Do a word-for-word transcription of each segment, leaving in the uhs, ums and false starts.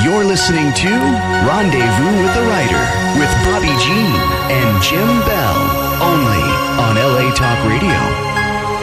You're listening to Rendezvous with the Writer with Bobby Jean and Jim Bell, only on L A Talk Radio.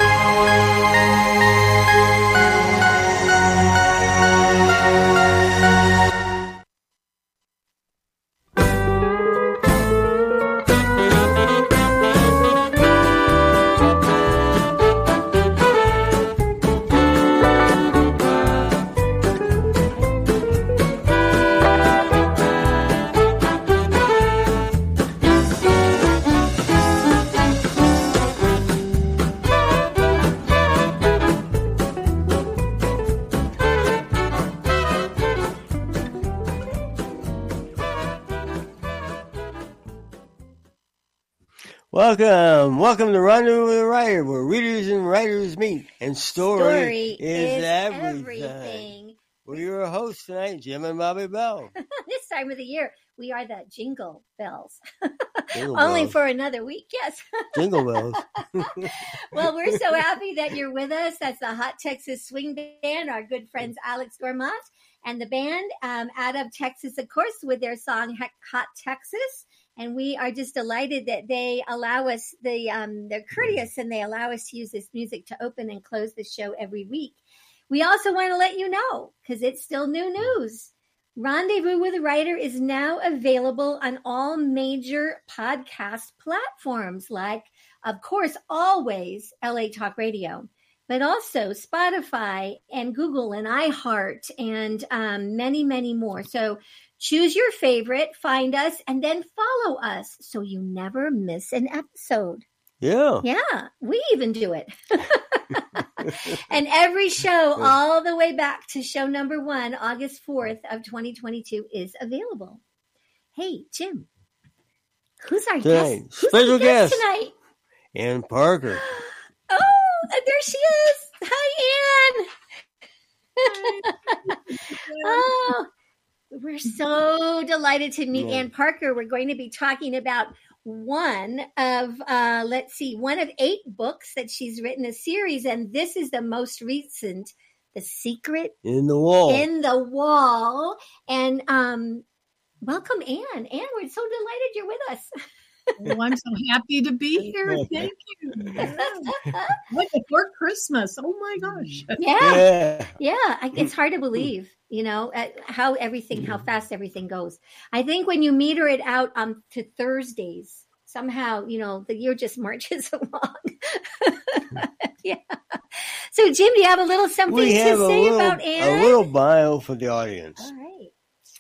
Welcome, welcome to Rendezvous with the Writer, where readers and writers meet, and story, story is, is everything. everything. We're your hosts tonight, Jim and Bobby Bell. This time of the year, we are the Jingle Bells. Jingle Only bells. for another week, yes. Jingle bells. Well, we're so happy that you're with us. That's the Hot Texas Swing Band, our good friends Alex Gormont, and the band um, out of Texas, of course, with their song Hot Texas. And we are just delighted that they allow us, the um, they're courteous and they allow us to use this music to open and close the show every week. We also want to let you know, because it's still new news, Rendezvous with a Writer is now available on all major podcast platforms, like, of course, always L A Talk Radio, but also Spotify and Google and iHeart and um, many, many more. So choose your favorite, find us, and then follow us so you never miss an episode. Yeah. Yeah, we even do it. And every show all the way back to show number one, August fourth of twenty twenty-two is available. Hey, Jim, who's our Tonight, guest? Who's special our guest, guest tonight? Ann Parker. Oh, there she is. Hi, Ann. Oh, we're so delighted to meet Yeah. Ann Parker. We're going to be talking about one of, uh, let's see, one of eight books that she's written, a series, and this is the most recent, The Secret In the Wall. in the Wall. And um, welcome, Ann. Ann, we're so delighted you're with us. Well, I'm so happy to be here. Thank you. Yeah. What, before Christmas? Oh my gosh. Yeah, Yeah. yeah. I, it's hard to believe, you know, uh, how everything, how fast everything goes. I think when you meter it out um, to Thursdays, somehow, you know, the year just marches along. Yeah. So, Jim, do you have a little something We to have a say little, about Ann? a little bio for the audience. All right.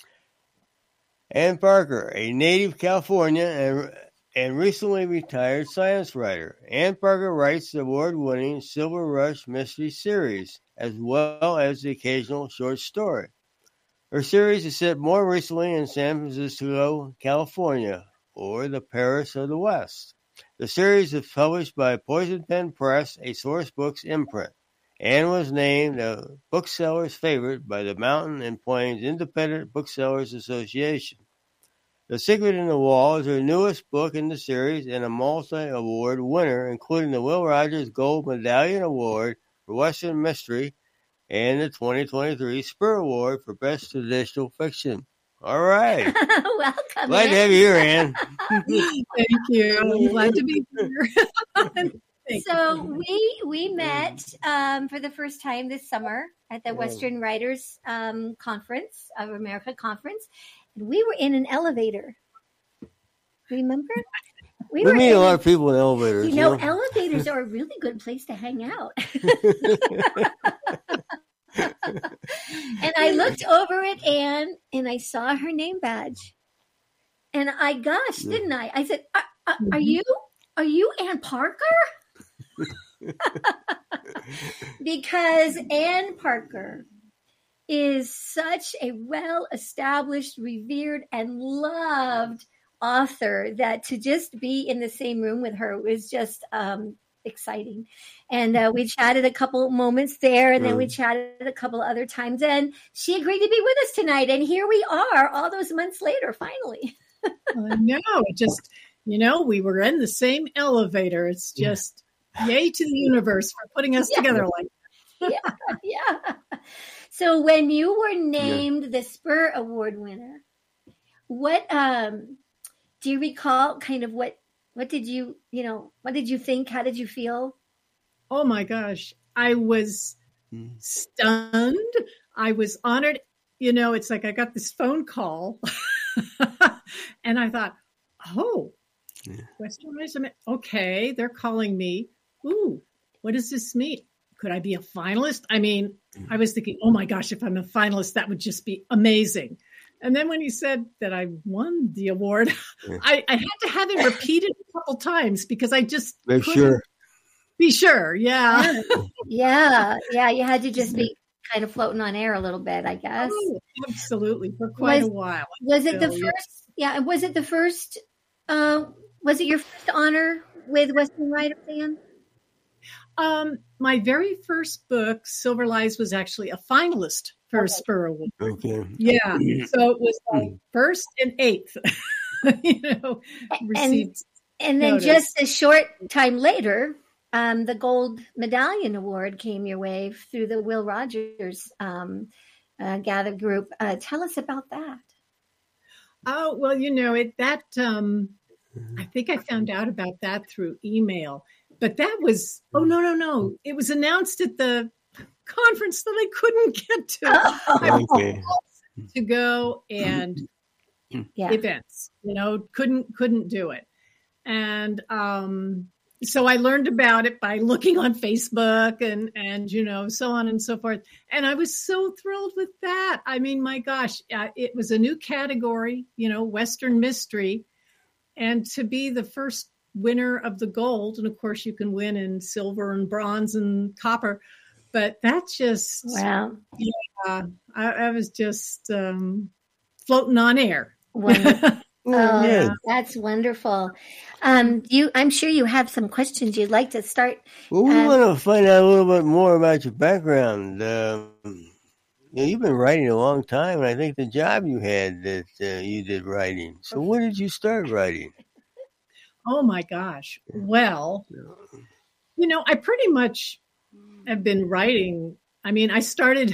Ann Parker, a native California and and recently retired science writer. Ann Parker writes the award-winning Silver Rush mystery series, as well as the occasional short story. Her series is set more recently in San Francisco, California, or the Paris of the West. The series is published by Poison Pen Press, a Source Books imprint. Ann was named a bookseller's favorite by the Mountain and Plains Independent Booksellers Association. The Secret in the Wall is her newest book in the series and a multi-award winner, including the Will Rogers Gold Medallion Award for Western Mystery and the twenty twenty-three Spur Award for Best Traditional Fiction. All right. Welcome. Glad Ann. to have you here, Ann. Thank you. I'm glad to be here. Thank So you. we we met um, for the first time this summer at the Yeah. Western Writers um, Conference of America Conference, and we were in an elevator. Remember? We We were meet in, a lot of people in elevators. you know, elevators are a really good place to hang out. And I looked over at Ann, and I saw her name badge, and I gosh, didn't I? I said, "Are, are, are you are you Ann Parker?" Because Ann Parker is such a well-established, revered, and loved author that to just be in the same room with her was just um, exciting. And uh, we chatted a couple moments there, and then we chatted a couple other times, and she agreed to be with us tonight. And here we are all those months later, finally. I know. It just, you know, we were in the same elevator. It's just yay to the universe for putting us Yeah. together like yeah, yeah. So when you were named yeah. the Spur Award winner, what um, do you recall? Kind of what what did you you know what did you think? How did you feel? Oh my gosh, I was mm. stunned. I was honored. You know, it's like I got this phone call, and I thought, oh, yeah. Western Wisdom. Okay, they're calling me. Ooh, what does this mean? Could I be a finalist? I mean, I was thinking, oh my gosh, if I'm a finalist, that would just be amazing. And then when he said that I won the award, yeah. I, I had to have it repeated a couple times because I just Make sure. Be sure. Yeah. yeah. Yeah. You had to just be kind of floating on air a little bit, I guess. Oh, absolutely. For quite was, a while. Was it the first? Yeah. Was it the first? Uh, was it your first honor with Western Writer Fan? Um, my very first book, Silver Lies, was actually a finalist for a Spur Award. Okay. Yeah. So it was like first and eighth, you know, received. And, and then notice. Just a short time later, um, the Gold Medallion Award came your way through the Will Rogers um, uh, Gather group. Uh, tell us about that. Oh, well, you know, it that um, I think I found out about that through email. But that was, oh, no, no, no. It was announced at the conference that I couldn't get to. I okay. to go and yeah. events, you know, couldn't, couldn't do it. And um, so I learned about it by looking on Facebook and, and, you know, so on and so forth. And I was so thrilled with that. I mean, my gosh, uh, it was a new category, you know, Western mystery. And to be the first winner of the gold, and of course you can win in silver and bronze and copper, but that's just wow. Yeah, I, I was just um, floating on air. Wonderful. Oh, yeah. That's wonderful. Um, you, I'm sure you have some questions you'd like to start. Well, we um, want to find out a little bit more about your background. Um, you know, you've been writing a long time, and I think the job you had that uh, you did writing. So when did you start writing? Oh my gosh. Well, you know, I pretty much have been writing. I mean, I started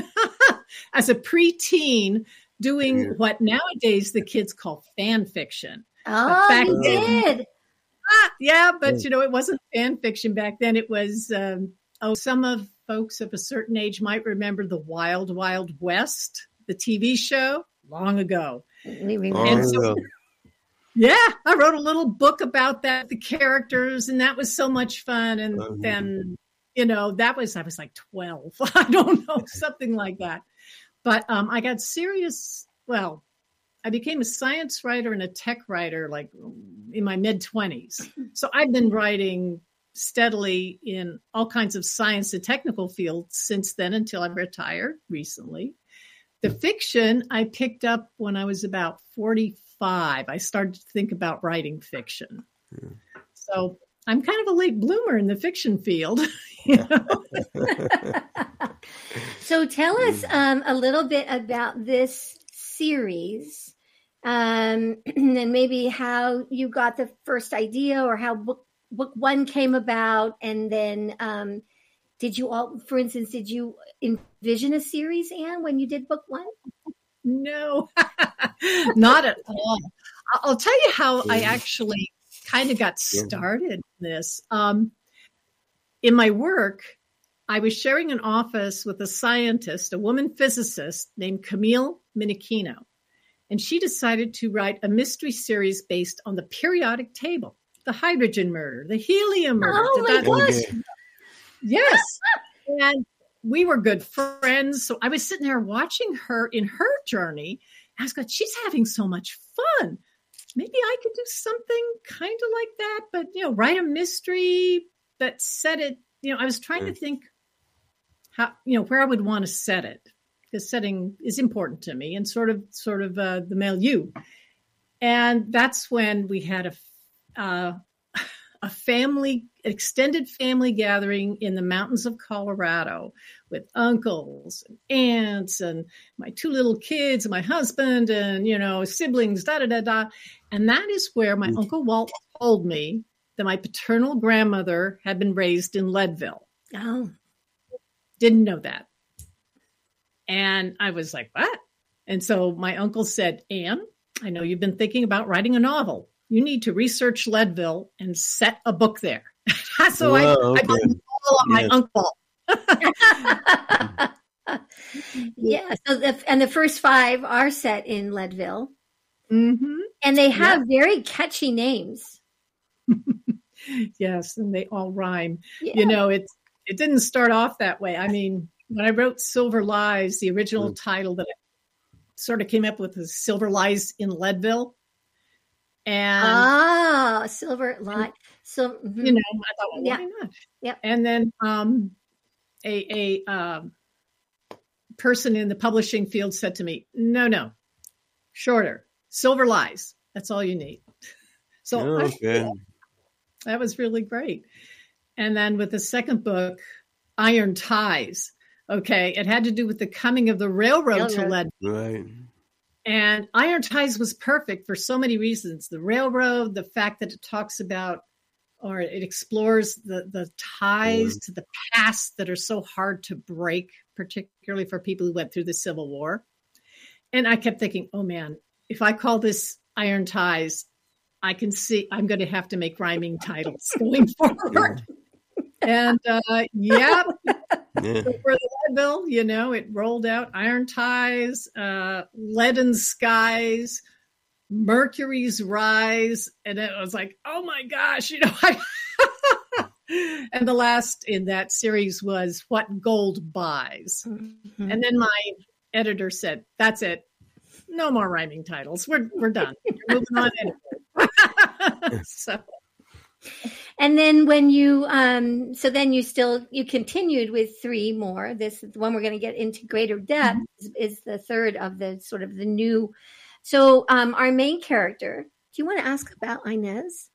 as a preteen doing yeah. what nowadays the kids call fan fiction. Oh, you did. Ah, yeah, but you know, it wasn't fan fiction back then. It was, um, oh, some of folks of a certain age might remember the Wild Wild West, the T V show, long ago. We remember. And so, yeah, I wrote a little book about that, the characters, and that was so much fun. And mm-hmm. then, you know, that was, I was like twelve. I don't know, something like that. But um, I got serious. Well, I became a science writer and a tech writer like in my mid twenties. So I've been writing steadily in all kinds of science and technical fields since then until I retired recently. The fiction I picked up when I was about forty-five. I started to think about writing fiction. Yeah. So I'm kind of a late bloomer in the fiction field. You know? So tell us um, a little bit about this series um, and maybe how you got the first idea or how book, book one came about. And then um, did you all, for instance, did you envision a series, Anne, when you did book one? No, not at all. I'll tell you how I actually kind of got started in this. Um, in my work, I was sharing an office with a scientist, a woman physicist named Camille Minikino, and she decided to write a mystery series based on the periodic table, the hydrogen murder, the helium murder. Oh my gosh! Yes, and we were good friends. So I was sitting there watching her in her journey. I was going, she's having so much fun. Maybe I could do something kind of like that, but, you know, write a mystery that set it, you know, I was trying to think how, you know, where I would want to set it, because setting is important to me and sort of, sort of uh, the milieu. And that's when we had a, uh, a family, extended family gathering in the mountains of Colorado with uncles and aunts and my two little kids, and my husband and, you know, siblings, da, da, da, da. And that is where my Uncle Walt told me that my paternal grandmother had been raised in Leadville. Oh. Didn't know that. And I was like, what? And so my uncle said, Anne, I know you've been thinking about writing a novel. You need to research Leadville and set a book there. So Whoa, I, okay. I got the call on Yes. my uncle. Yeah. So the, and the first five are set in Leadville, Mm-hmm. and they have very catchy names. Yes, and they all rhyme. Yeah. You know, it it didn't start off that way. I mean, when I wrote Silver Lies, the original Mm. title that I sort of came up with was Silver Lies in Leadville. And Ah, Silver Light. So mhm. you know, I thought, well, Yeah. why not? Yep. And then um, a a um, person in the publishing field said to me, "No, no, shorter. Silver Lies. That's all you need." So Oh, I- okay. that was really great. And then with the second book, Iron Ties. Okay, it had to do with the coming of the railroad, to Railroad. Leadville. Right. And Iron Ties was perfect for so many reasons. The railroad, the fact that it talks about or it explores the, the ties to the past that are so hard to break, particularly for people who went through the Civil War. And I kept thinking, oh man, if I call this Iron Ties, I can see I'm going to have to make rhyming titles going forward. And uh, yeah, Yeah. so for the Leadville, you know, it rolled out Iron Ties, uh, Leaden Skies, Mercury's Rise. And it was like, oh my gosh, you know. I and the last in that series was What Gold Buys. Mhm. And then my editor said, that's it. No more rhyming titles. We're we're done. We're moving on anyway. So And then when you, um, so then you still, you continued with three more. This is the one we're going to get into greater depth is, is the third of the sort of the new. So um, our main character, do you want to ask about Inez?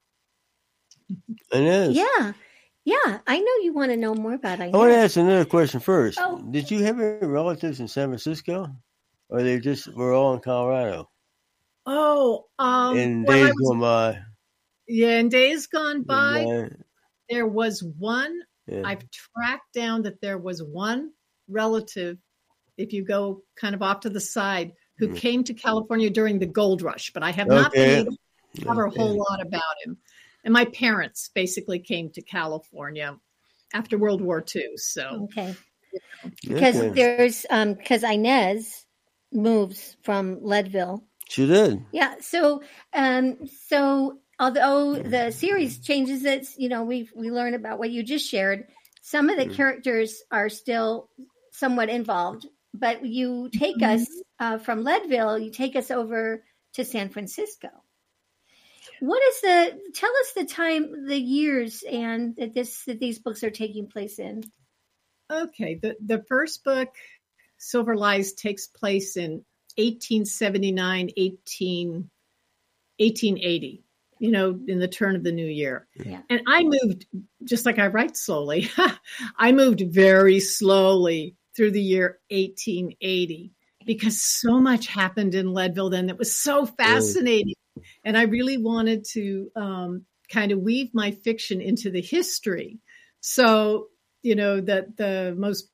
Inez. Yeah. Yeah. I know you want to know more about Inez. I want to ask another question first. Oh. Did you have any relatives in San Francisco? Or they just were all in Colorado? oh, um, in well, I days was- gone by. yeah, in days gone by, Yeah. there was one. Yeah. I've tracked down that there was one relative, if you go kind of off to the side, who Mm. came to California during the gold rush, but I have not Okay. been able to cover a Okay. whole lot about him. And my parents basically came to California after World War Two. So Okay. Because Okay. there's, um, because Inez moves from Leadville. She did. Yeah. So, um, so although the series changes, it's, you know, we we learn about what you just shared. Some of the Mm. characters are still somewhat involved, but you take us uh, from Leadville, you take us over to San Francisco. What is the, tell us the time, the years and that this, that these books are taking place in. okay, the, the first book, Silver Lies, takes place in eighteen seventy-nine, eighteen, eighteen eighty, you know, in the turn of the new year. Yeah. And I moved, just like I write slowly, I moved very slowly through the year eighteen eighty because so much happened in Leadville then that was so fascinating. And I really wanted to um, kind of weave my fiction into the history. So, you know, that the most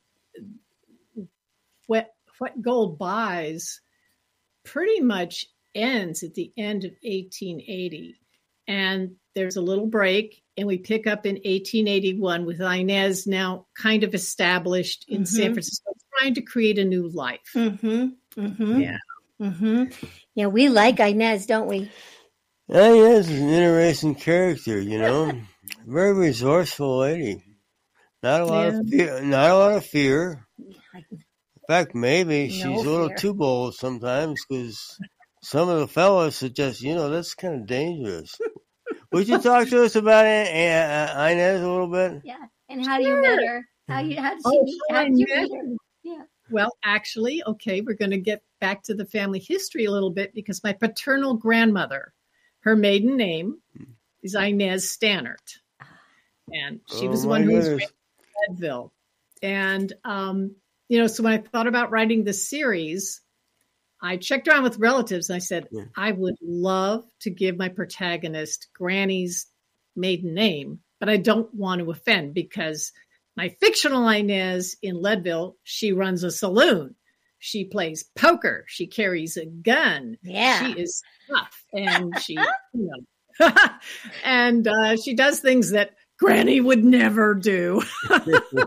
what what gold buys pretty much ends at the end of eighteen eighty. And there's a little break, and we pick up in eighteen eighty-one with Inez now kind of established in Mhm. San Francisco, trying to create a new life. Mm-hmm. Mm-hmm. Yeah. Mm-hmm. Yeah, we like Inez, don't we? Inez is an interesting character, you know. Very resourceful lady. Not a lot of fear. Not a lot of fear. In fact, maybe she's No a little fear. too bold sometimes because some of the fellas suggest, you know, that's kind of dangerous. Would you talk to us about it, uh, Inez a little bit? Yeah. And how do you met her? How you how did she Oh, meet? how How I did you met meet her? Yeah. Well, actually, okay, we're going to get back to the family history a little bit because my paternal grandmother, her maiden name is Inez Stannert. And she Oh, was the my one who was goodness. raised in Leadville. And, um, you know, so when I thought about writing the series, I checked around with relatives and I said, Yeah. I would love to give my protagonist Granny's maiden name, but I don't want to offend because my fictional Inez in Leadville, she runs a saloon. She plays poker. She carries a gun. Yeah. She is tough. And she, you know, and uh, she does things that Granny would never do. uh,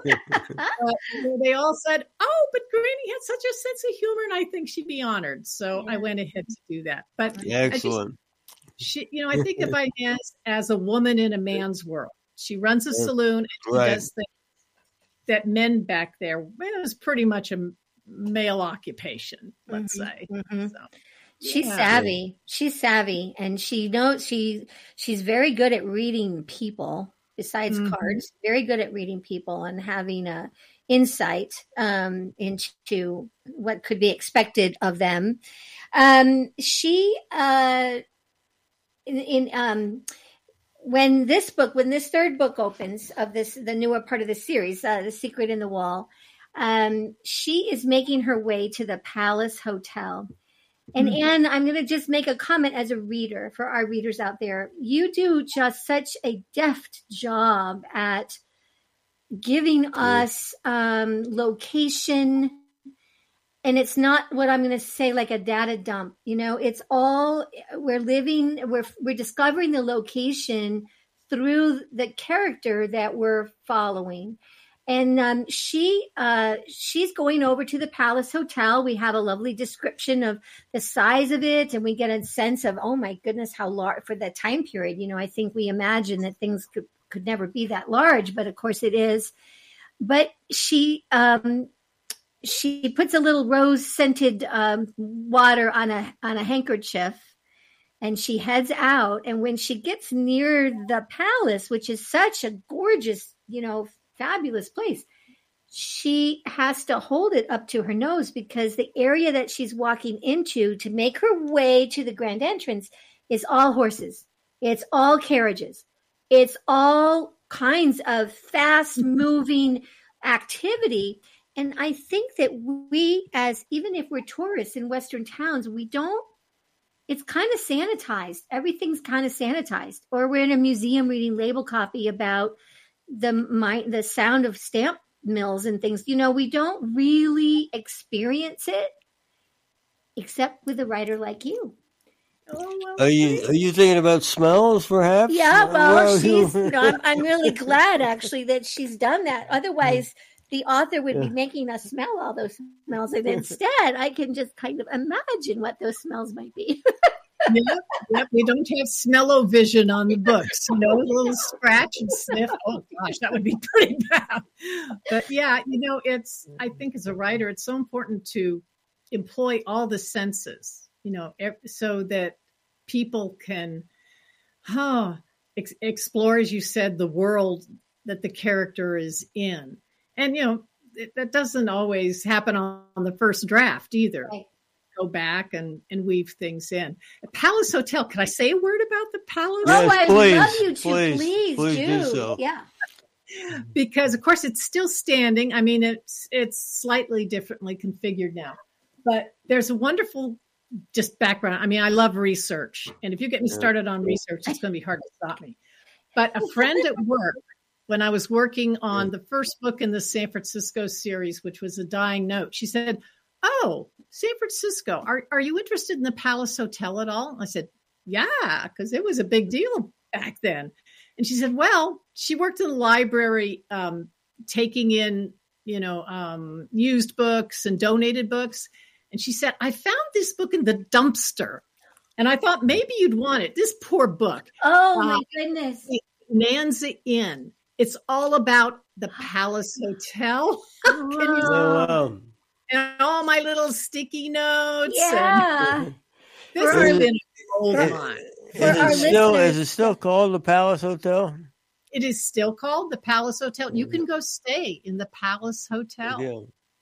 they all said, oh, but Granny had such a sense of humor, and I think she'd be honored. So yeah. I went ahead to do that. But excellent. Just, she, you know, I think of Inez as a woman in a man's world. She runs a saloon and she right. does things that men back there, it was pretty much a male occupation, let's mm-hmm. say. Mm-hmm. So. She's Yeah. savvy. She's savvy, and she knows she she's very good at reading people. Besides Mhm. cards, very good at reading people and having a insight um, into what could be expected of them. Um, she uh, in, in um, when this book, when this third book opens of this, the newer part of the series, uh, The Secret in the Wall, um, she is making her way to the Palace Hotel. And Mhm. Anne, I'm going to just make a comment as a reader for our readers out there. You do just such a deft job at giving us um, location. And it's not what I'm going to say like a data dump. You know, it's all we're living, we're, we're discovering the location through the character that we're following. And um, she uh, she's going over to the Palace Hotel. We have a lovely description of the size of it, and we get a sense of, oh my goodness, how large for that time period. You know, I think we imagine that things could, could never be that large, but of course it is. But she um, she puts a little rose scented um, water on a on a handkerchief, and she heads out. And when she gets near the palace, which is such a gorgeous, you know, fabulous place, she has to hold it up to her nose because the area that she's walking into to make her way to the grand entrance is all horses. It's all carriages. It's all kinds of fast moving activity. And I think that we, as even if we're tourists in Western towns, we don't, it's kind of sanitized. Everything's kind of sanitized. Or we're in a museum reading label copy about the my, the sound of stamp mills and things. You know, we don't really experience it except with a writer like you. Oh, well, Are you are you thinking about smells, perhaps? Yeah, well, Well, she's. You know, I'm, I'm really glad actually that she's done that. Otherwise, the author would be Yeah. making us smell all those smells, and instead, I can just kind of imagine what those smells might be. Yep, yep. We don't have smell-o-vision on the books. You know, a little scratch and sniff. Oh gosh, that would be pretty bad. But yeah, you know, it's. I think as a writer, it's so important to employ all the senses. You know, ev- so that people can, huh, ex- explore, as you said, the world that the character is in. And you know, it, that doesn't always happen on, on the first draft either. Right. Go back and, and weave things in. The Palace Hotel. Can I say a word about the Palace? Yes, oh, I please, love you to. please, Please, please do do. so. Yeah. Because of course it's still standing. I mean, it's it's slightly differently configured now, but there's a wonderful just background. I mean, I love research, and if you get me started on research, it's going to be hard to stop me. But a friend at work, when I was working on the first book in the San Francisco series, which was A Dying Note, she said, "Oh, San Francisco, are, are you interested in the Palace Hotel at all?" I said, "Yeah, because it was a big deal back then." And she said, well, she worked in the library um, taking in, you know, um, used books and donated books. And she said, I found this book in the dumpster. And I thought maybe you'd want it. This poor book. Oh, my Uh, goodness. Nanza Inn. It's all about the Palace Hotel. Can you Oh, wow. and all my little sticky notes. Yeah. And this For- has been a gold for- mine. For Is our it still listeners- is it still called the Palace Hotel? It is still called the Palace Hotel. You can go stay in the Palace Hotel. Yeah,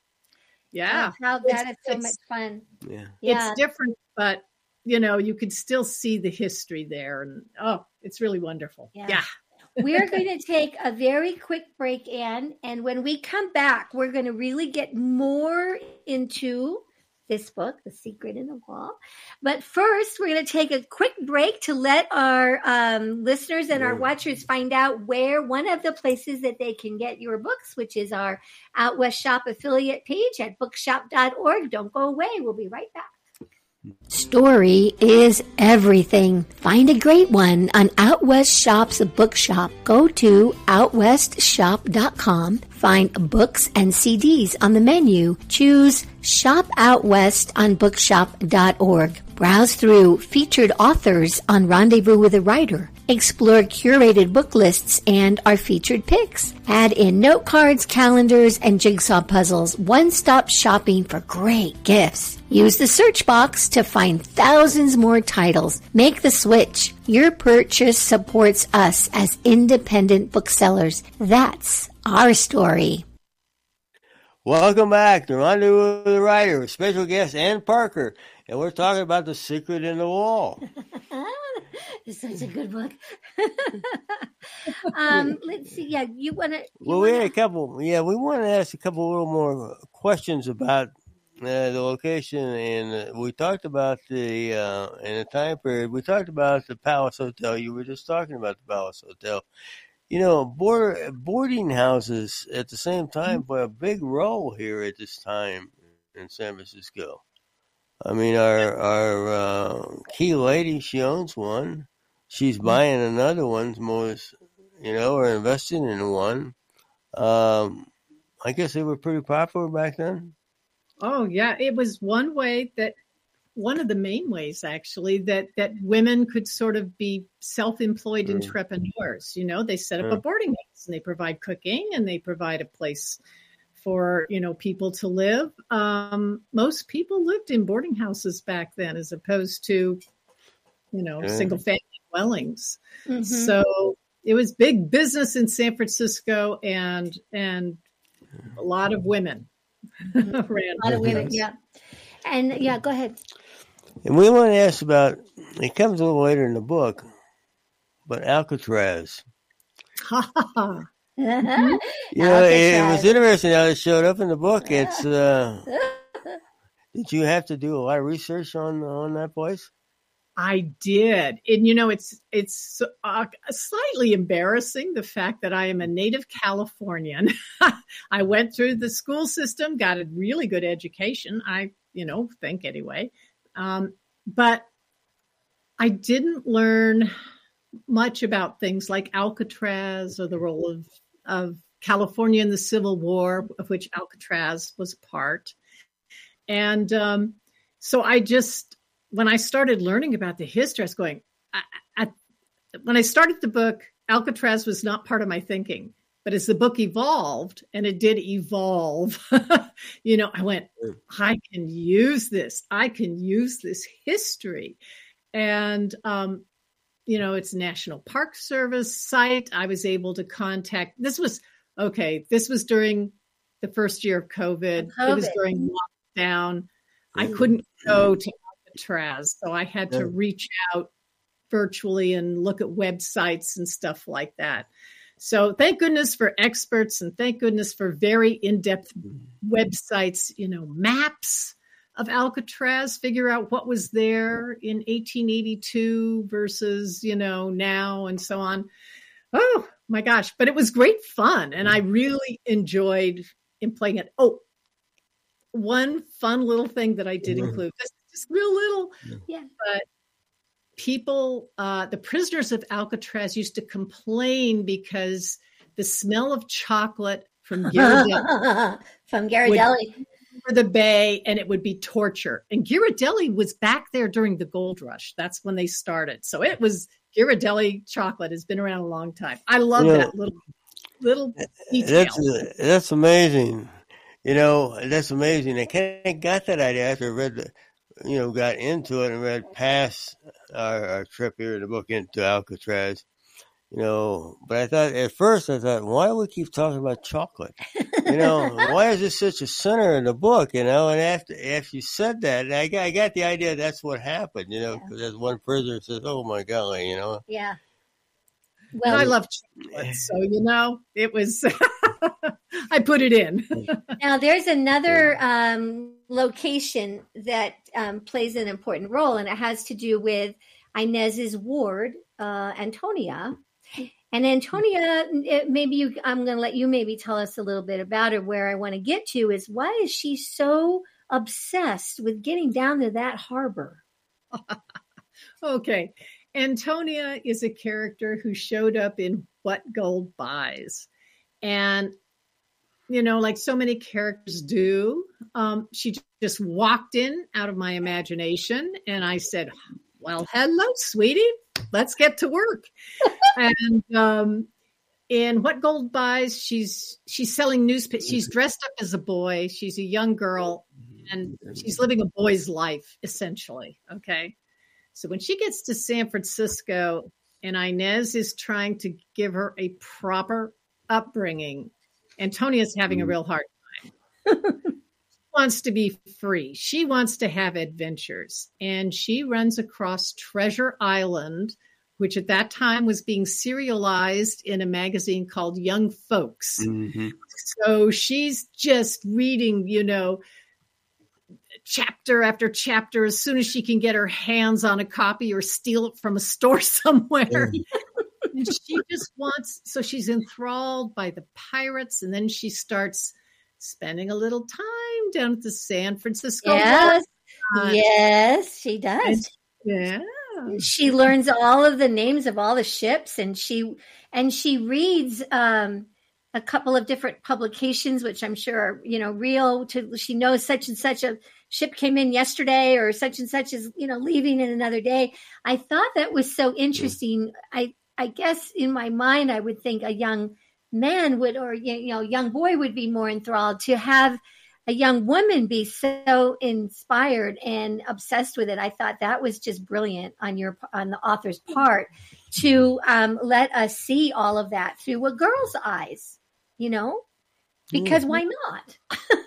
Yeah. Oh, how that It's- is so it's- much fun. yeah. Yeah. It's different, but you know, you could still see the history there. And oh, it's really wonderful. Yeah. Yeah. We're going to take a very quick break, Anne. And when we come back, we're going to really get more into this book, The Secret in the Wall. But first, we're going to take a quick break to let our um, listeners and our watchers find out where one of the places that they can get your books, which is our Out West Shop affiliate page at bookshop dot org. Don't go away. We'll be right back. Story is everything. Find a great one on Out West Shop's bookshop. Go to out west shop dot com. Find books and C Ds on the menu. Choose Shop Out West on bookshop dot org. Browse through featured authors on Rendezvous with a Writer. Explore curated book lists and our featured picks. Add in note cards, calendars, and jigsaw puzzles. One-stop shopping for great gifts. Use the search box to find thousands more titles. Make the switch. Your purchase supports us as independent booksellers. That's our story. Welcome back to Rendezvous with the Writer with special guest Ann Parker. And we're talking about The Secret in the Wall. It's such a good book. um, let's see. Yeah, you want to. Well, we had a couple. Yeah, we want to ask a couple little more questions about uh, the location. And uh, we talked about the, uh, in the time period, we talked about the Palace Hotel. You were just talking about the Palace Hotel. You know, board, boarding houses at the same time play a big role here at this time in San Francisco. I mean, our our uh, key lady, she owns one. She's buying another one, most, you know, or investing in one. Um, I guess they were pretty popular back then. Oh, yeah. It was one way that, one of the main ways, actually, that, that women could sort of be self-employed mm. entrepreneurs. You know, they set up mm. a boarding house and they provide cooking and they provide a place for, you know, people to live. Um, most people lived in boarding houses back then, as opposed to, you know, yeah. single family dwellings. Mm-hmm. So it was big business in San Francisco, and and a lot of women ran. A lot of women, yeah. And yeah, go ahead. And we want to ask about, it comes a little later in the book, but Alcatraz. Mm-hmm. You know, it, it was interesting how it showed up in the book. It's uh, did you have to do a lot of research on on that place? I did, and you know, it's it's uh, slightly embarrassing, the fact that I am a native Californian. I went through the school system, got a really good education. I, you know, think anyway, um, but I didn't learn much about things like Alcatraz or the role of of California in the Civil War, of which Alcatraz was a part. And um, so I just, when I started learning about the history, I was going, I, I, when I started the book, Alcatraz was not part of my thinking. But as the book evolved, and it did evolve, you know, I went, I can use this. I can use this history. And, um, you know, it's a National Park Service site. I was able to contact, this was, okay, this was during the first year of COVID. COVID. It was during lockdown. Mm. I couldn't go to Alcatraz, so I had to mm. reach out virtually and look at websites and stuff like that. So thank goodness for experts, and thank goodness for very in-depth websites, you know, maps of Alcatraz, figure out what was there in eighteen eighty-two versus, you know, now and so on. Oh my gosh. But it was great fun. And I really enjoyed in playing it. Oh, one fun little thing that I did mm-hmm. include, just, just real little, yeah. But people, uh, the prisoners of Alcatraz used to complain because the smell of chocolate from Ghirardelli from Ghirardelli the bay, and it would be torture. And Ghirardelli was back there during the gold rush. That's when they started. So it was Ghirardelli chocolate has been around a long time. I love yeah. that little little detail. That's, that's amazing. You know, that's amazing. I kind of got that idea after I read the, you know, got into it and read past our, our trip here in the book into Alcatraz. You know, but I thought at first I thought, why do we keep talking about chocolate? You know, why is this such a center in the book? You know, and after after you said that, I got I got the idea that's what happened. You know, because yeah. as one prisoner says, "Oh my golly," you know. Yeah. Well, I love chocolate, so you know, it was. I put it in. Now, there's another um, location that um, plays an important role, and it has to do with Inez's ward, uh, Antonia. And Antonia, it, maybe you, I'm going to let you maybe tell us a little bit about her. Where I want to get to is, why is she so obsessed with getting down to that harbor? Okay. Antonia is a character who showed up in What Gold Buys. And, you know, like so many characters do, um, she just walked in out of my imagination. And I said, well, hello, sweetie. Let's get to work. And um, in What Gold Buys, she's she's selling newspapers. She's dressed up as a boy. She's a young girl, and she's living a boy's life, essentially. Okay. So when she gets to San Francisco, and Inez is trying to give her a proper upbringing, Antonia's having a real hard time. Wants to be free. She wants to have adventures. And she runs across Treasure Island, which at that time was being serialized in a magazine called Young Folks. Mm-hmm. So she's just reading, you know, chapter after chapter as soon as she can get her hands on a copy or steal it from a store somewhere. And she just wants, so she's enthralled by the pirates, and then she starts spending a little time down at the San Francisco. Yes, yes, she does. Yeah. She learns all of the names of all the ships, and she and she reads um, a couple of different publications, which I'm sure are, you know, real. To she knows such and such a ship came in yesterday, or such and such is, you know, leaving in another day. I thought that was so interesting. I I guess in my mind I would think a young man would, or, you know, young boy would be more enthralled to have a young woman be so inspired and obsessed with it. I thought that was just brilliant on your, on the author's part to um, let us see all of that through a girl's eyes, you know, because mm-hmm. why not?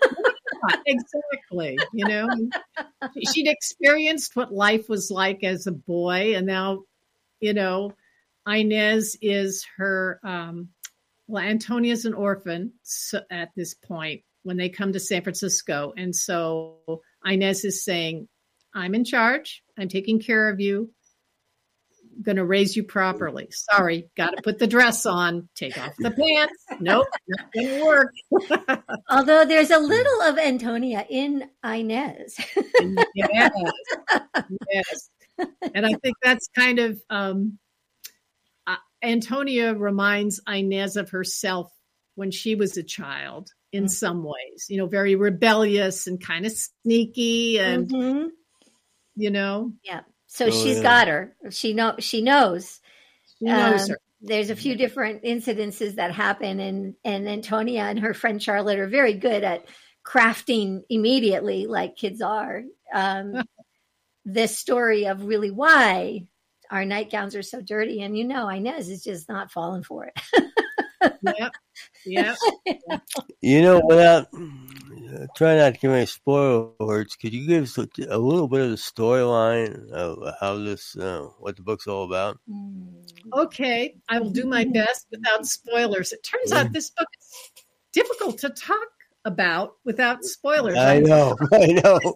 Exactly. You know, she'd experienced what life was like as a boy. And now, you know, Inez is her, um, well, Antonia's an orphan at this point when they come to San Francisco. And so Inez is saying, I'm in charge. I'm taking care of you. I'm going to raise you properly. Sorry, got to put the dress on. Take off the pants. Nope, not going to work. Although there's a little of Antonia in Inez. Yes. Yes. And I think that's kind of... Um, Antonia reminds Inez of herself when she was a child in mm-hmm. some ways, you know, very rebellious and kind of sneaky and, mm-hmm. you know. Yeah. So oh, she's yeah. got her. She know she knows. She knows um, her. There's a few different incidences that happen, and, and Antonia and her friend Charlotte are very good at crafting immediately, like kids are, um, this story of really why our nightgowns are so dirty. And, you know, Inez is just not falling for it. Yep. Yep. You know, without uh, trying not to give any spoiler words, could you give us a, a little bit of the storyline of how this, uh, what the book's all about? Okay. I will do my best without spoilers. It turns out this book is difficult to talk about without spoilers. I know. I know.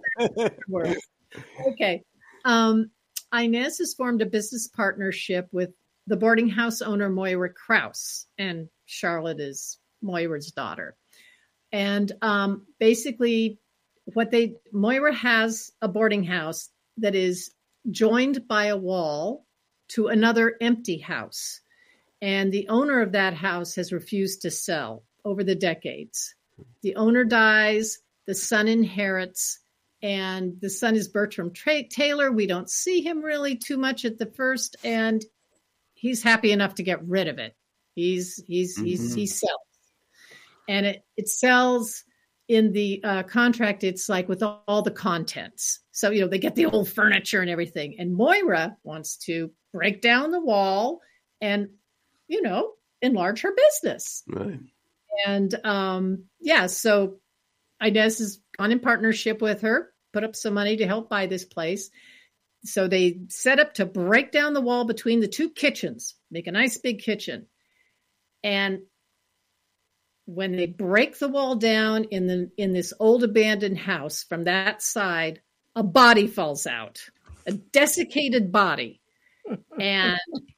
Okay. Um, Inez has formed a business partnership with the boarding house owner, Moira Krause, and Charlotte is Moira's daughter. And um, basically what they, Moira has a boarding house that is joined by a wall to another empty house. And the owner of that house has refused to sell over the decades. The owner dies, the son inherits, and the son is Bertram Tra- Taylor. We don't see him really too much at the first, and he's happy enough to get rid of it. He's he's mm-hmm. he's he sells, and it it sells in the uh, contract. It's like with all, all the contents. So you know they get the old furniture and everything. And Moira wants to break down the wall and you know enlarge her business. Right. And um, yeah, so Inez has gone in partnership with her. Put up some money to help buy this place. So they set up to break down the wall between the two kitchens, make a nice big kitchen. And when they break the wall down in the in this old abandoned house, from that side, a body falls out, a desiccated body, and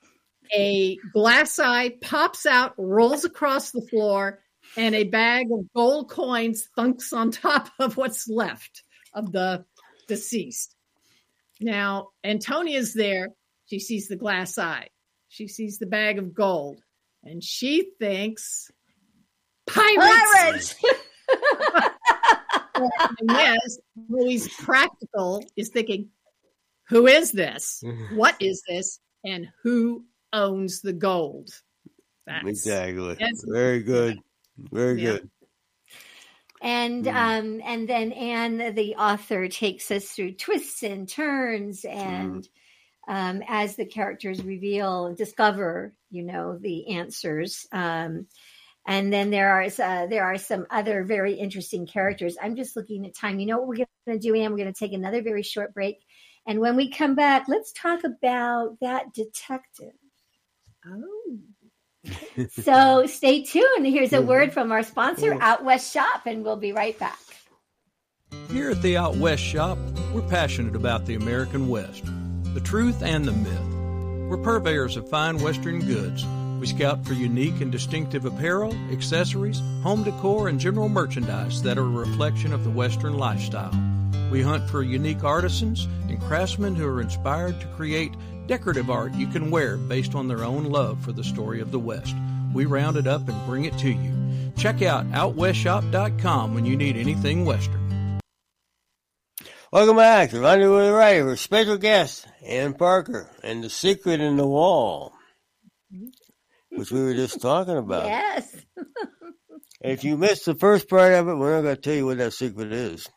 a glass eye pops out, rolls across the floor, and a bag of gold coins thunks on top of what's left of the deceased. Now, Antonia's there. She sees the glass eye. She sees the bag of gold. And she thinks, pirates! Pirates! Yes, who is practical, is thinking, who is this? What is this? And who owns the gold? That's, exactly. That's, Very good. Very yeah. good. And Mm. um, and then Anne, the author, takes us through twists and turns, and Mm. um, as the characters reveal and discover, you know, the answers. Um, and then there are uh, there are some other very interesting characters. I'm just looking at time. You know what we're going to do, Anne? We're going to take another very short break, and when we come back, let's talk about that detective. Oh. So stay tuned. Here's a word from our sponsor, Out West Shop, and we'll be right back. Here at the Out West Shop, we're passionate about the American West, the truth and the myth. We're purveyors of fine Western goods. We scout for unique and distinctive apparel, accessories, home decor, and general merchandise that are a reflection of the Western lifestyle. We hunt for unique artisans and craftsmen who are inspired to create decorative art you can wear based on their own love for the story of the West. We round it up and bring it to you. Check out out west shop dot com when you need anything Western. Welcome back to Rendezvous with the Writer with special guest Ann Parker and The Secret in the Wall, which we were just talking about. Yes. If you missed the first part of it, we're not going to tell you what that secret is.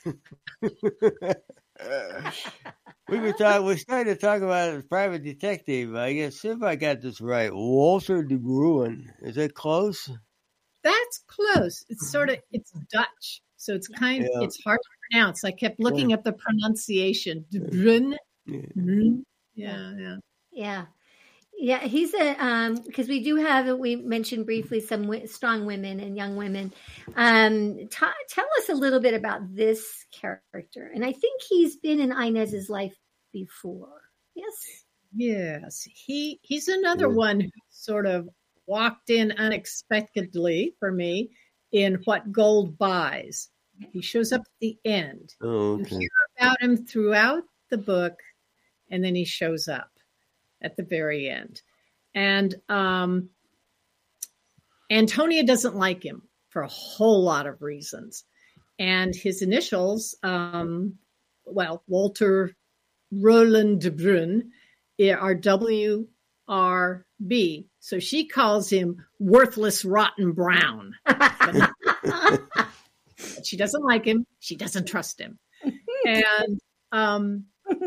we were talking. We started to talk about a private detective. I guess if I got this right, Walter de Bruin. Is that close? That's close. It's sort of, it's Dutch. So it's kind of, Yeah. it's hard to pronounce. I kept looking Yeah. up the pronunciation. De Bruin. Yeah. Bruin. Yeah, yeah. Yeah. Yeah, he's a um because we do have we mentioned briefly some w- strong women and young women. Um, t- tell us a little bit about this character, and I think he's been in Inez's life before. Yes. Yes. He he's another Yeah. one who sort of walked in unexpectedly for me in What Gold Buys. He shows up at the end. Oh, You okay. hear about him throughout the book, and then he shows up at the very end. And um, Antonia doesn't like him for a whole lot of reasons. And his initials, um, well, Walter Roland de Bruin, are W R B. So she calls him Worthless Rotten Brown. But she doesn't like him. She doesn't trust him. And um,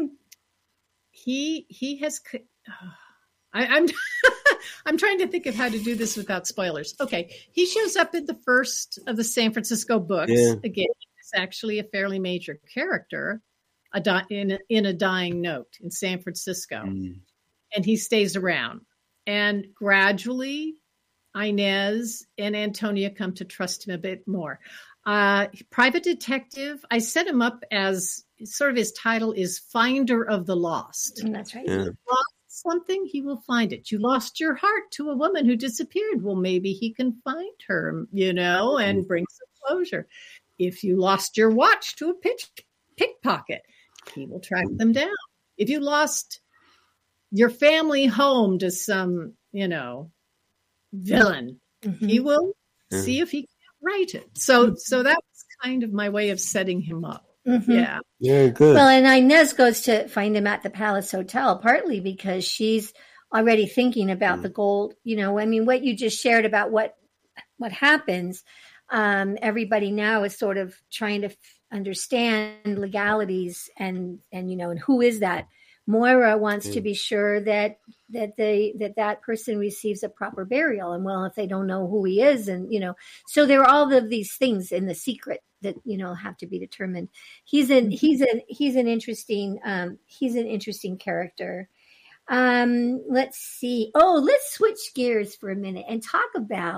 he he has... I, I'm I'm trying to think of how to do this without spoilers. Okay, he shows up in the first of the San Francisco books. Yeah. Again, he's actually a fairly major character a di- in, in A Dying Note in San Francisco. Mm. And he stays around. And gradually, Inez and Antonia come to trust him a bit more. Uh, private detective, I set him up as sort of his title is Finder of the Lost. That's right. Yeah. Lost something, he will find it. You lost your heart to a woman who disappeared. Well, maybe he can find her, you know, and bring some closure. If you lost your watch to a pitch, pickpocket, he will track them down. If you lost your family home to some, you know, villain, Mhm. he will Yeah. see if he can write it. So, so that was kind of my way of setting him up. Mhm. Yeah. Very good. Well, and Inez goes to find him at the Palace Hotel, partly because she's already thinking about Mm. the gold. You know, I mean, what you just shared about what what happens. Um, everybody now is sort of trying to f- understand legalities and and you know, and who is that? Moira wants to Mm. be sure that that they that that person receives a proper burial, and well, if they don't know who he is, and you know, so there are all of these things in the secret that you know have to be determined. He's an he's an he's an interesting um, he's an interesting character. Um, let's see. Oh, let's switch gears for a minute and talk about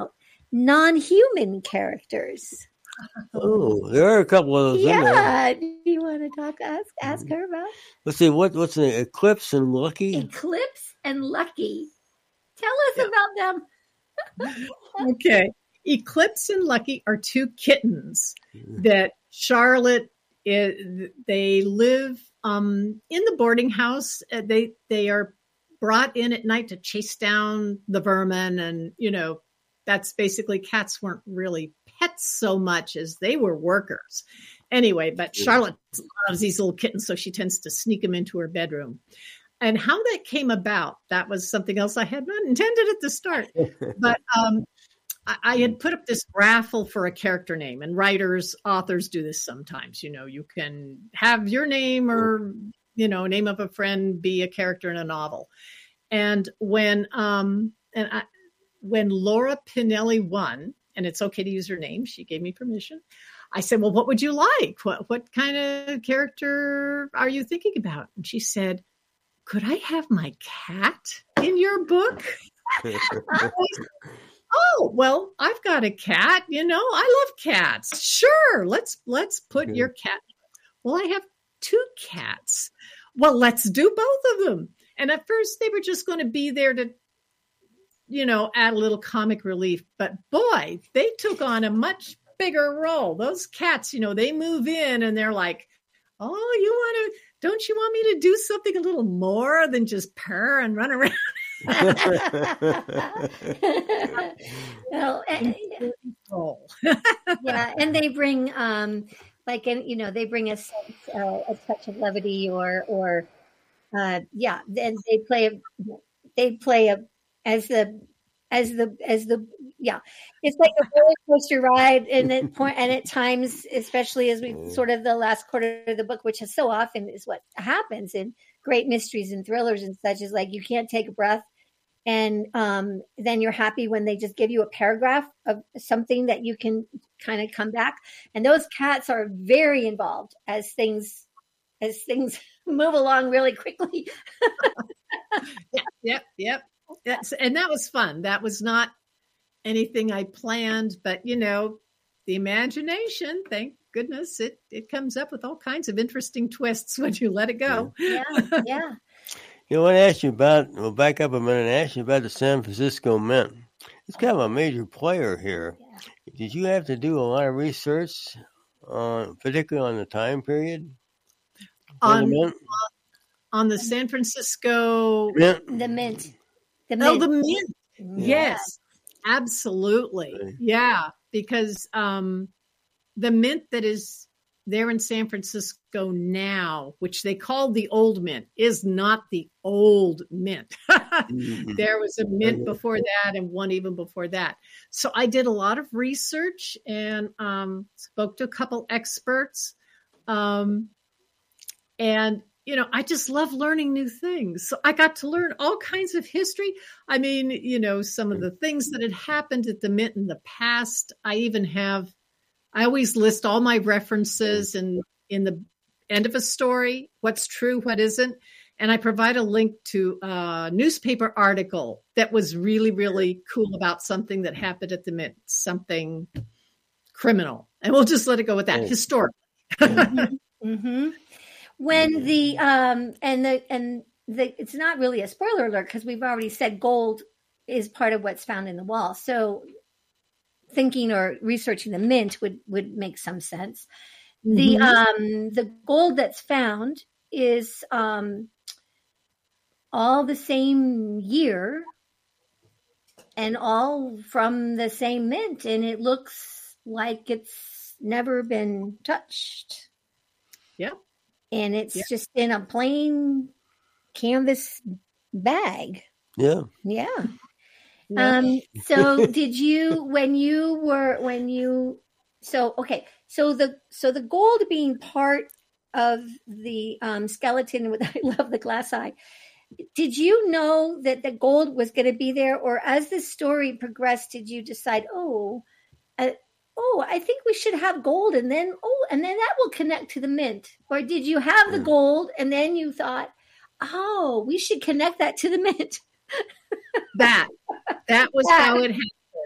non-human characters. Oh, there are a couple of those in there. Yeah, do you want to talk? Ask ask her about Let's see, what what's the Eclipse and Lucky? Eclipse and Lucky? Tell us about them. Okay. Eclipse and Lucky are two kittens that Charlotte, is, they live um, in the boarding house. They they are brought in at night to chase down the vermin. And, you know, that's basically, cats weren't really pets so much as they were workers. Anyway, but Charlotte loves these little kittens, so she tends to sneak them into her bedroom. And how that came about, that was something else I had not intended at the start. But um, I, I had put up this raffle for a character name, and writers, authors do this sometimes. You know, you can have your name or, you know, name of a friend be a character in a novel. And when um, and I, when Laura Pinelli won, and it's okay to use her name, she gave me permission. I said, well, what would you like? What what kind of character are you thinking about? And she said, could I have my cat in your book? Oh, well, I've got a cat. You know, I love cats. Sure, let's let's put your cat. Well, I have two cats. Well, let's do both of them. And at first, they were just going to be there to, you know, add a little comic relief. But boy, they took on a much bigger role. Those cats, you know, they move in and they're like, oh, you want to, don't you want me to do something a little more than just purr and run around? well, and, yeah, and they bring, um, like, and you know, they bring a sense, uh, a touch of levity, or, or, uh, yeah, and they play, a, they play a as the, as the, as the, yeah, it's like a roller coaster ride, and at point, and at times, especially as we sort of the last quarter of the book, which is so often is what happens in great mysteries and thrillers and such, is like you can't take a breath, and um, then you're happy when they just give you a paragraph of something that you can kind of come back. And those cats are very involved as things as things move along really quickly. yep, yep, yep. That's, and that was fun. That was not anything I planned, but you know, the imagination, thank goodness, it it comes up with all kinds of interesting twists when you let it go. Yeah, yeah. You know, I want to ask you about, we'll back up a minute and ask you about the San Francisco Mint. It's kind of a major player here. Yeah. Did you have to do a lot of research, on, particularly on the time period? On the, on the San Francisco Mint? The Mint. The Mint. Oh, the Mint. Yeah. Yes, absolutely. Okay. Yeah, because um, the Mint that is there in San Francisco now, which they call the Old Mint, is not the old Mint. mm-hmm. There was a Mint before that and one even before that. So I did a lot of research and um, spoke to a couple experts. Um, and, you know, I just love learning new things. So I got to learn all kinds of history. I mean, you know, some of the things that had happened at the Mint in the past. I even have, I always list all my references and in the end of a story, what's true, what isn't. And I provide a link to a newspaper article that was really, really cool about something that happened at the Mint, something criminal. And we'll just let it go with that, historically. mm-hmm. When the, um, and the, and the, it's not really a spoiler alert because we've already said gold is part of what's found in the wall. So thinking or researching the Mint would, would make some sense. Mm-hmm. The, um, the gold that's found is, um, all the same year and all from the same mint. And it looks like it's never been touched. Yep. And it's yeah. just in a plain canvas bag. Yeah. Yeah. yeah. Um, so did you, when you were, when you, so, okay. So the, so the gold being part of the um, skeleton with, I love the glass eye. Did you know that the gold was going to be there? Or as the story progressed, did you decide, oh, uh, oh, I think we should have gold, and then, oh, and then that will connect to the Mint? Or did you have the gold, and then you thought, oh, we should connect that to the Mint? that, that was that. how it happened.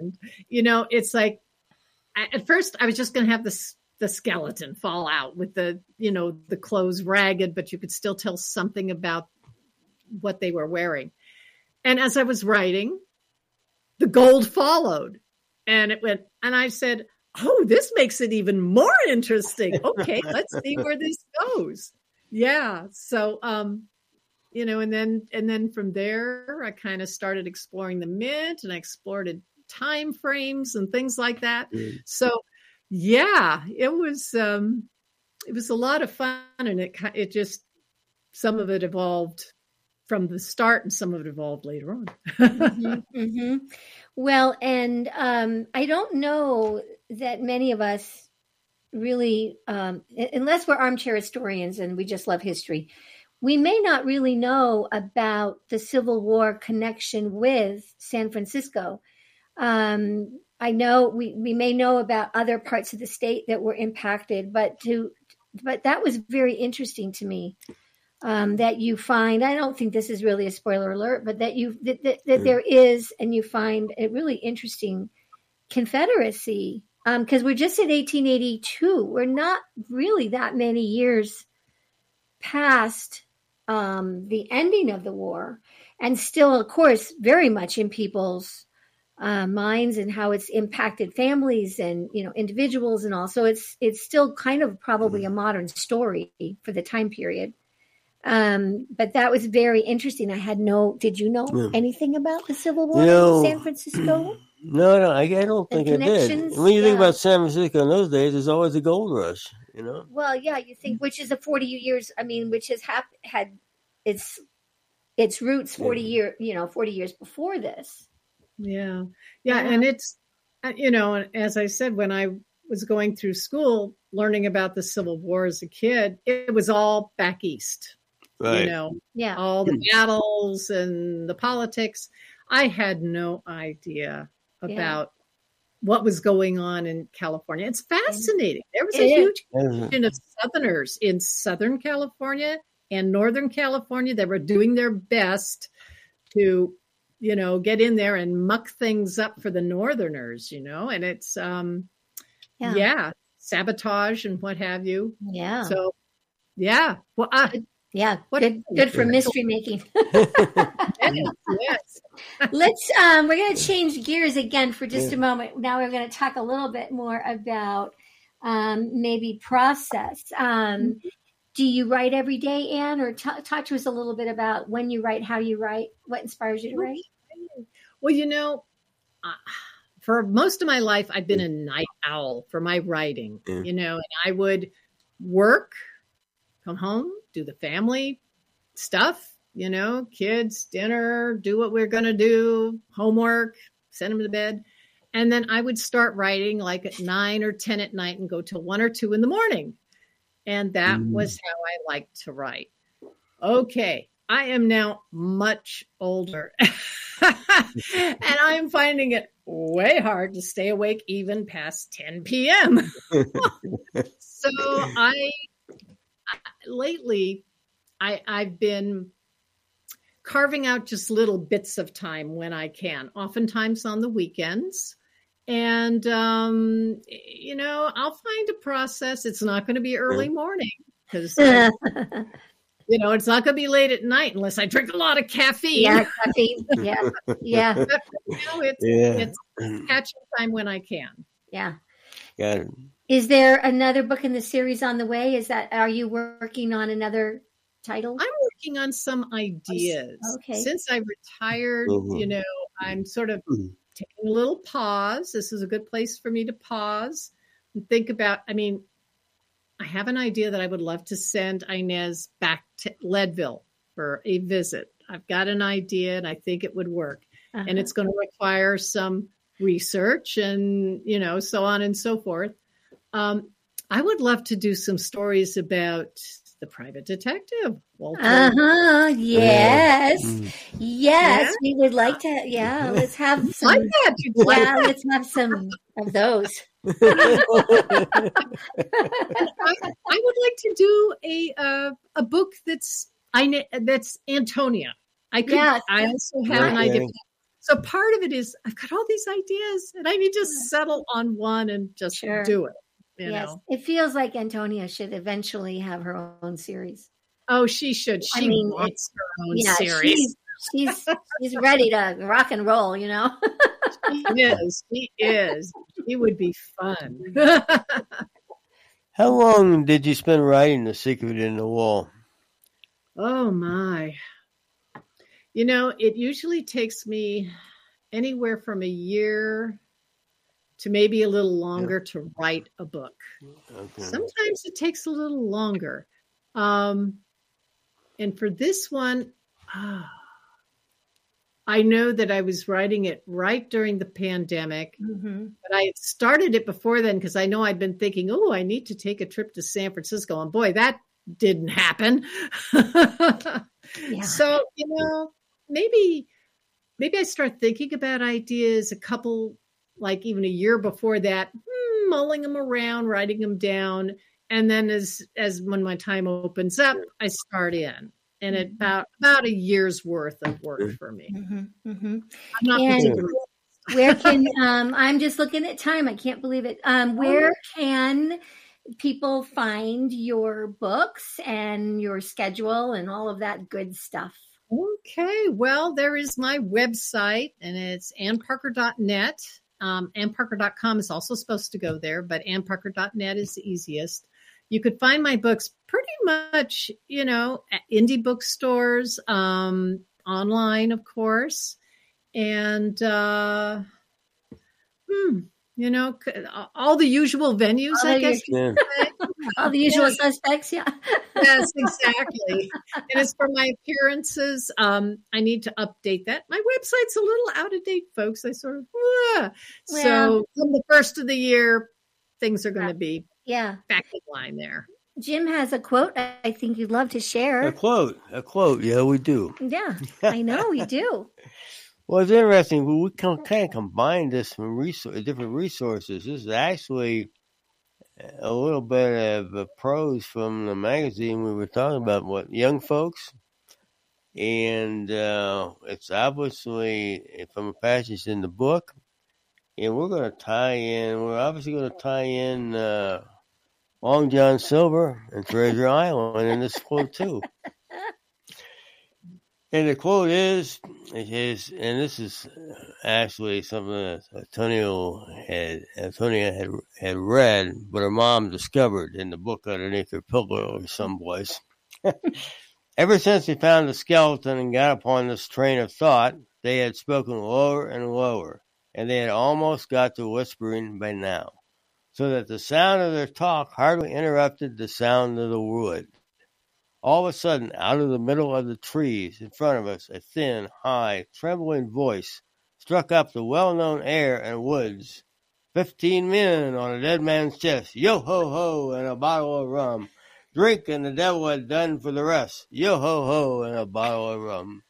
happened. You know, it's like, at first I was just going to have this, the skeleton fall out with the, you know, the clothes ragged, but you could still tell something about what they were wearing. And as I was writing, the gold followed, and it went, and I said, oh, this makes it even more interesting. Okay, let's see where this goes. Yeah. So, um, you know, and then, and then from there, I kind of started exploring the mint, and I explored time frames and things like that. Mm. So yeah, it was, um, it was a lot of fun, and it, it just, some of it evolved from the start, and some of it evolved later on. mm-hmm, mm-hmm. Well, and um, I don't know that many of us really, um, unless we're armchair historians and we just love history, we may not really know about the Civil War connection with San Francisco. Um, I know we, we may know about other parts of the state that were impacted, but to but that was very interesting to me. Um, that you find, I don't think this is really a spoiler alert, but that you that, that, that there is, and you find a really interesting Confederacy, because um, we're just in eighteen eighty-two. We're not really that many years past um, the ending of the war, and still, of course, very much in people's uh, minds and how it's impacted families and, you know, individuals and all. So it's it's still kind of probably a modern story for the time period. Um, but that was very interesting. I had no, did you know yeah. anything about the Civil War you know, in San Francisco? No, no, I, I don't think I did. When you yeah. think about San Francisco in those days, there's always a gold rush, you know? Well, yeah, you think, which is a forty years, I mean, which has hap- had its, its roots forty yeah. year, you know, forty years before this. Yeah. Yeah. yeah. And it's, you know, as I said, when I was going through school, learning about the Civil War as a kid, it was all back east. Right. You know, yeah, all the battles and the politics. I had no idea about yeah. what was going on in California. It's fascinating. There was a it huge contingent of Southerners in Southern California and Northern California that were doing their best to, you know, get in there and muck things up for the Northerners, you know, and it's, um, yeah, yeah sabotage and what have you. Yeah. So, yeah. Well, I, Yeah, what, good, good for mystery making. yes. Let's. Um, we're going to change gears again for just yeah. a moment. Now we're going to talk a little bit more about um, maybe process. Um, mm-hmm. Do you write every day, Anne, or t- talk to us a little bit about when you write, how you write, what inspires you to write? Well, you know, uh, for most of my life, I've been a night owl for my writing. Mm. You know, and I would work, come home, do the family stuff, you know, kids, dinner, do what we're going to do, homework, send them to bed. And then I would start writing like at nine or ten at night and go till one or two in the morning. And that mm. was how I liked to write. Okay. I am now much older and I'm finding it way hard to stay awake even past ten p.m. So I, lately, I, I've been carving out just little bits of time when I can, oftentimes on the weekends. And, um, you know, I'll find a process. It's not going to be early morning because, uh, you know, it's not going to be late at night unless I drink a lot of caffeine. Yeah, caffeine. Yeah, yeah. But, you know, it's, yeah. it's catching time when I can. Yeah. Got it. Is there another book in the series on the way? Is that, are you working on another title? I'm working on some ideas. Okay. Since I retired, mm-hmm. you know, I'm sort of mm-hmm. taking a little pause. This is a good place for me to pause and think about, I mean, I have an idea that I would love to send Inez back to Leadville for a visit. I've got an idea and I think it would work. Uh-huh. And it's going to require some research and, you know, so on and so forth. Um, I would love to do some stories about the private detective, Walter. Uh-huh. Yes. Mm. Yes. Yeah. We would like to. Yeah. Let's have some. Like that. Yeah. Like let's have some of those. I, I would like to do a uh, a book that's I that's Antonia. I could. Yes. I also have right. an idea. So So part of it is I've got all these ideas and I need to settle on one and just Sure. do it. You yes, know? it feels like Antonia should eventually have her own series. Oh, she should. She I mean, wants her own Yeah, series. she's she's she's ready to rock and roll. You know. She is. She is. She would be fun. How long did you spend writing The Secret in the Wall? Oh my. You know, it usually takes me anywhere from a year to maybe a little longer yeah. to write a book. Okay. Sometimes it takes a little longer. Um, and for this one, oh, I know that I was writing it right during the pandemic, mm-hmm. but I had started it before then because I know I'd been thinking, oh, I need to take a trip to San Francisco. And boy, that didn't happen. yeah. So, you know, maybe, maybe I start thinking about ideas a couple, like even a year before that, hmm, mulling them around, writing them down. And then as, as when my time opens up, I start in. And it about about a year's worth of work for me. Mm-hmm, mm-hmm. I'm not and particularly. Where can um, I'm just looking at time. I can't believe it. Um, where can people find your books and your schedule and all of that good stuff? Okay, well, there is my website, and it's ann parker dot net. Um, ann parker dot com is also supposed to go there, but ann parker dot net is the easiest. You could find my books pretty much, you know, at indie bookstores, um, online, of course. And, uh, hmm, you know, all the usual venues, all I guess. Yeah. All the usual yes. suspects, yeah. Yes, exactly. And as for my appearances, um, I need to update that. My website's a little out of date, folks. I sort of, ah. Well, so from the first of the year, things are going to be yeah. back in line there. Jim has a quote I think you'd love to share. A quote, a quote. Yeah, we do. Yeah, I know we do. Well, it's interesting. We can kind of combine this from resource, different resources. This is actually a little bit of a prose from the magazine we were talking about, what, young folks. And uh, it's obviously from a passage in the book. And we're going to tie in, we're obviously going to tie in uh, Long John Silver and Treasure Island in this quote, too. And the quote is, it is, and this is actually something that Antonio had, Antonia had, had read, but her mom discovered in the book underneath her pillow or someplace. Ever since they found the skeleton and got upon this train of thought, they had spoken lower and lower, and they had almost got to whispering by now, so that the sound of their talk hardly interrupted the sound of the wood. All of a sudden, out of the middle of the trees in front of us, a thin, high, trembling voice struck up the well-known air and woods. Fifteen men on a dead man's chest, yo-ho-ho, and a bottle of rum. Drink, and the devil had done for the rest. Yo-ho-ho, and a bottle of rum.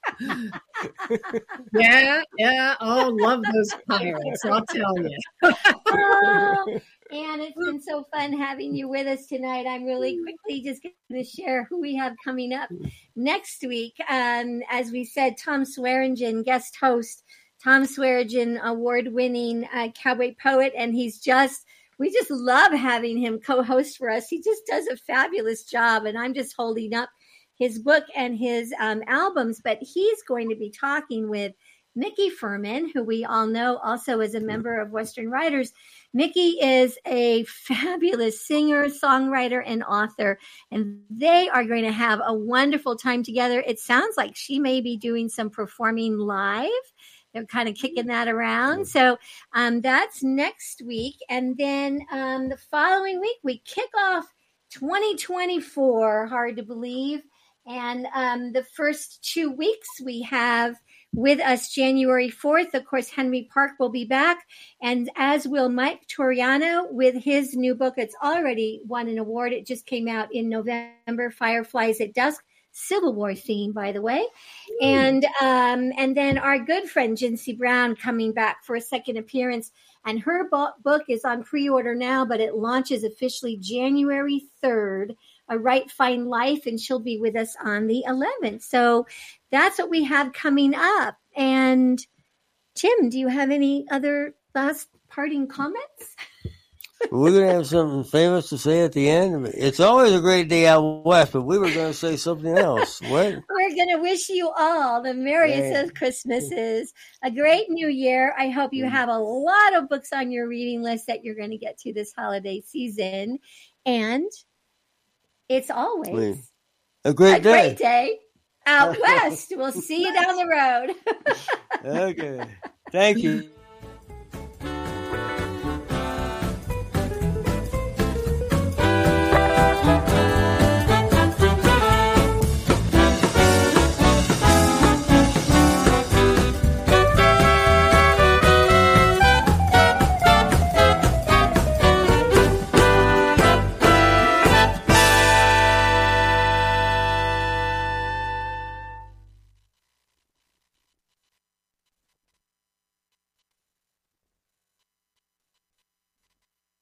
yeah, yeah. Oh, love those pirates, I'll tell you. Oh, and it's been so fun having you with us tonight. I'm really quickly just going to share who we have coming up next week. Um, as we said, Tom Swearingen, guest host, Tom Swearingen, award-winning uh, cowboy poet, and he's just, we just love having him co-host for us. He just does a fabulous job, and I'm just holding up his book and his um, albums, but he's going to be talking with Mickey Furman, who we all know also is a member of Western Writers. Mickey is a fabulous singer, songwriter, and author, and they are going to have a wonderful time together. It sounds like she may be doing some performing live. They're kind of kicking that around. So um, that's next week. And then um, the following week, we kick off twenty twenty-four, hard to believe. And um, the first two weeks we have with us January fourth. Of course, Henry Park will be back, and as will Mike Toriano with his new book. It's already won an award. It just came out in November, Fireflies at Dusk, Civil War theme, by the way. Mm. And um, and then our good friend Jinsey Brown coming back for a second appearance. And her bo- book is on pre-order now, but it launches officially January third. A Right Fine Life, and she'll be with us on the eleventh. So that's what we have coming up. And Jim, do you have any other last parting comments? We're going to have something famous to say at the end. It's always a great day out west, but we were going to say something else. What? We're going to wish you all the merriest Yeah. of Christmases, a great new year. I hope you have a lot of books on your reading list that you're going to get to this holiday season. And it's always A great a day. great day out west. We'll see you down the road. Okay. Thank you.